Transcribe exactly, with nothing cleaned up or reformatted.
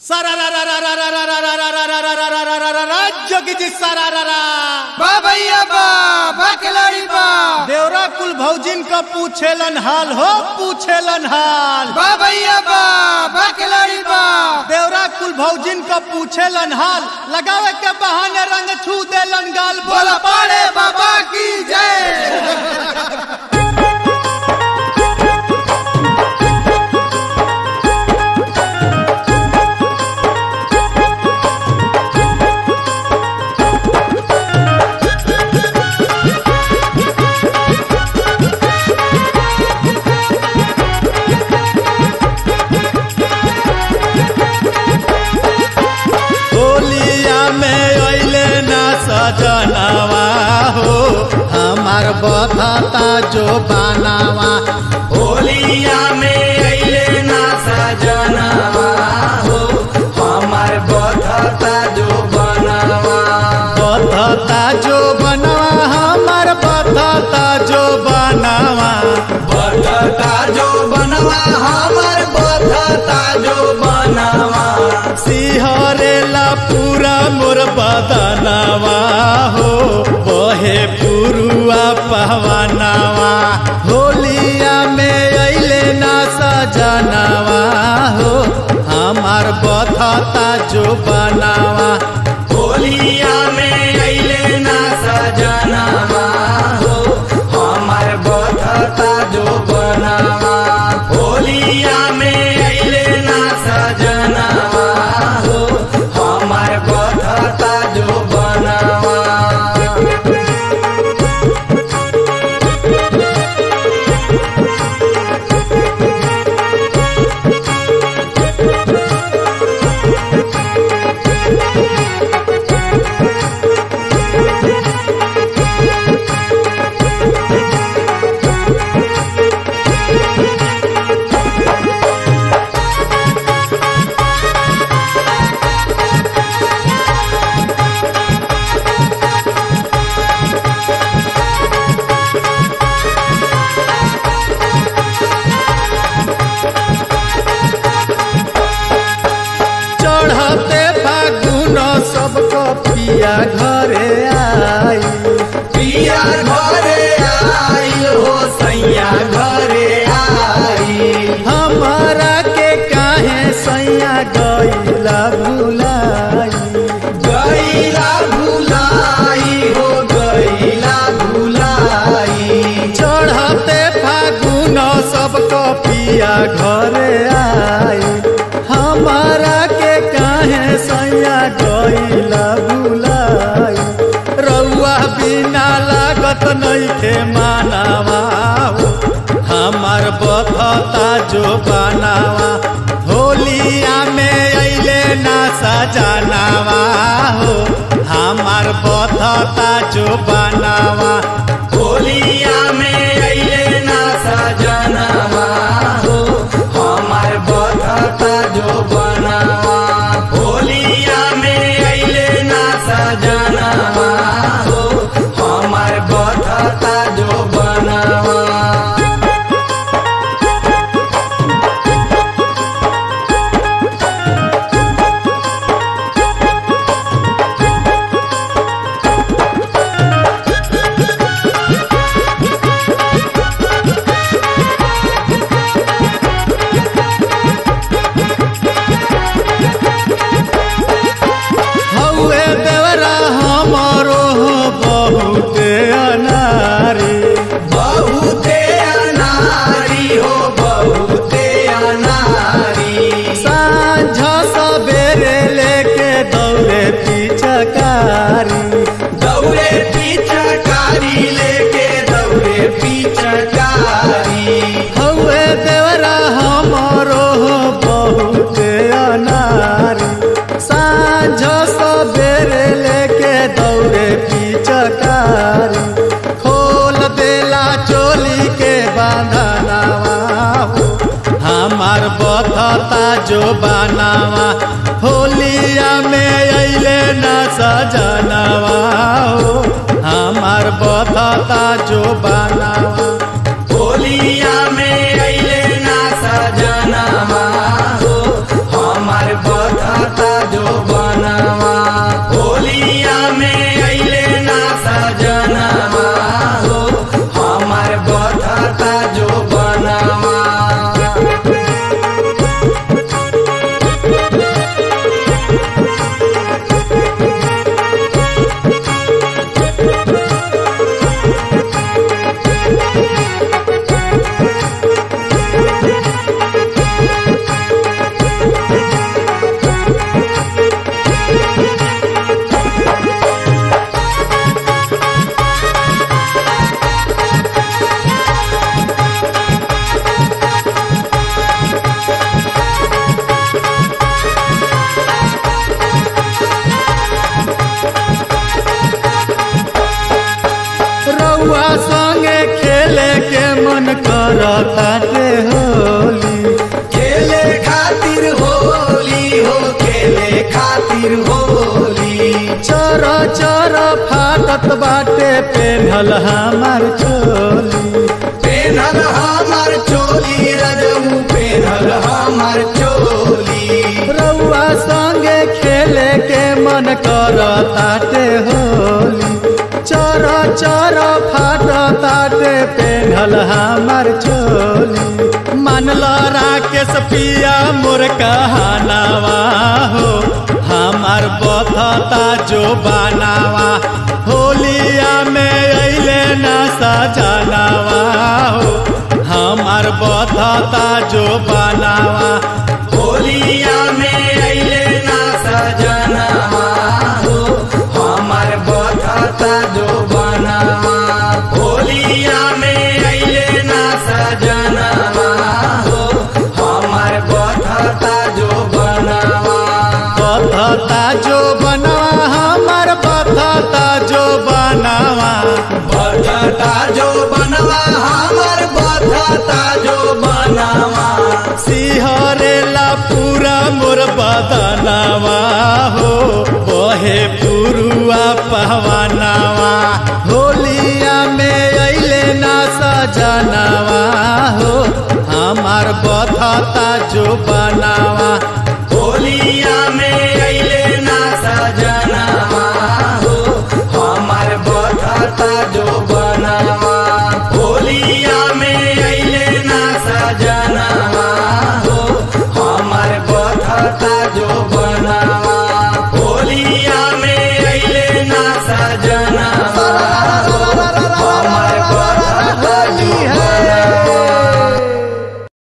सारा रा रा रा रा रा रा रा रा रा रा रा रा रा रा रा रा रा जोगी जी सारा रा रा बा भैया बा बा खिलाड़ी बा देवरा कुल भौजिन का पूछेलन हाल हो पूछेलन हाल बा भैया बा बा खिलाड़ी बा देवरा कुल भौजिन का पूछेलन हाल लगावे के बहाने रंग छू देलन गाल बोला पाड़े बाबा की जय। सजनावा हो हमार बधाता जो बनावा होलिया में अइले ना सजनावा हो हमार बधाता जो बनावा बधाता जो बनावा हमार बधाता जो बनावा बधाता जो बनावा हमार बधाता जो बनावा सिहरेला पूरा मोर बदनावा हो बहे पुरुआ पहवानावा होलिया में अइले ना सजनावा हो हमार बधाता जो बनावा होलिया में अइले ना सजनावा हो हमार बधाता जो बनावा होलिया में अइले ना सजनावा हो हमार बधाता जो बनावा। सबको पिया घरे आई पिया घरे आई हो सैया घरे आई हमारा के काहे सैया गईला भुलाई गईला भुलाई हो गईला भुलाई चढ़ते फागुन सबको पिया घरे आई हमारा के काहे सैया गईला भुलाई रउआ बिना लागत नइखे मानावा हो हमार बधता जो बनावा होलिया में अइले ना सजनावा हो हमार बधता जो बनावा होलिया में अइले ना सजनावा हो हमार बधता जो बनावा होलिया में अइले ना सजनावा हो हमार बधता जो बनावा। बहुते अनारी बहुते अनारी हो बहुते अनारी सांझ सवेरे लेके दौड़े पिचकारी दौड़े पिचकारी लेके दौड़े पिचकारी हौवे देवरा हमरो बहुते अनारी सांझ सवेरे लेके दौड़े पिचकारी खोल देला चोली के बांधनावा हो हमार बधता जो बनावा होलिया में अइले ना सजनावा हो हमार बधता जो बनावा होलिया में अइले ना सजनावा हो हमार बधता बथता जो बनवा होलिया में अइले ना सजनवा हो हमार बथता जो बनवा। रउआ संगे खेले के मन करताटे होली खेले खातिर होली हो खेले खातिर होली चर चर फाटत बाटे पेन्हल हमार चोली पेनल हमार चोली रजऊ पेनल हमार चोली। रउआ संगे खेले के मन करताटे होली चर चर फाटताटे पेन्हल हमार चोली मानल राकेश पिया मोर कहानावा हो हमार बथता जो बनावा होलिया में अइले ना सजनावा हो हमार बथता जो बनावा होलिया में अइले ना सजनवा हो हमार बथता जो बनवा होलिया में अइले ना सजनवा हो हमार बथता जो बनवा। बथता जो बनवा हमार बथता जो बनावा बथता जो बनवा हमार बथता जो बनवा सिहरेला पूरा मोर बदनावा हो बहे पुरुआ पहवानावा होलिया में अइले ना सजनावा हो हमार बथता जो बनावा